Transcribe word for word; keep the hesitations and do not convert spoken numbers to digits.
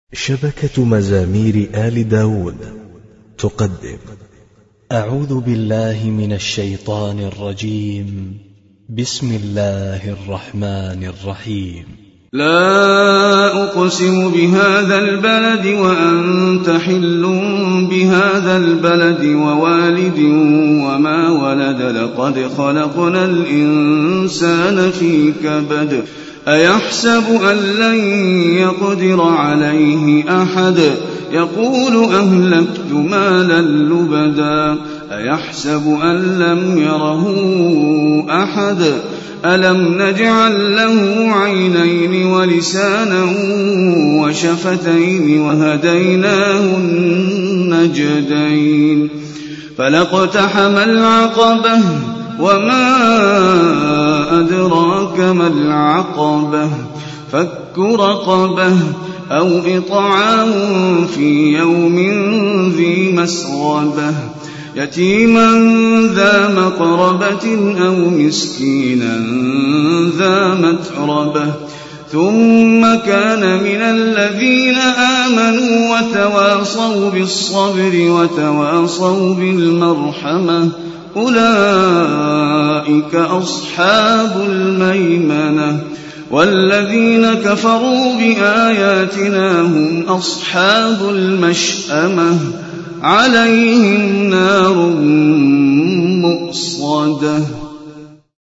شبكة مزامير آل داود تقدم. أعوذ بالله من الشيطان الرجيم. بسم الله الرحمن الرحيم. لا أقسم بهذا البلد وأنت حل بهذا البلد ووالد وما ولد لقد خلقنا الإنسان في كبد أيحسب أن لن يقدر عليه أحد يقول أهلكت مالا لبدا أيحسب أن لم يره أحد ألم نجعل له عينين ولسانا وشفتين وهديناه النجدين فلاقتحم العقبة وما أدراك ما العقبة فك رقبة أو إطعام في يوم ذي مسغبة يتيما ذا مقربة أو مسكينا ذا متربة ثم كان من الذين آمنوا وتواصوا بالصبر وتواصوا بالمرحمة أولئك أصحاب الميمنة والذين كفروا بآياتنا هم أصحاب المشأمة عليهم نار مؤصدة.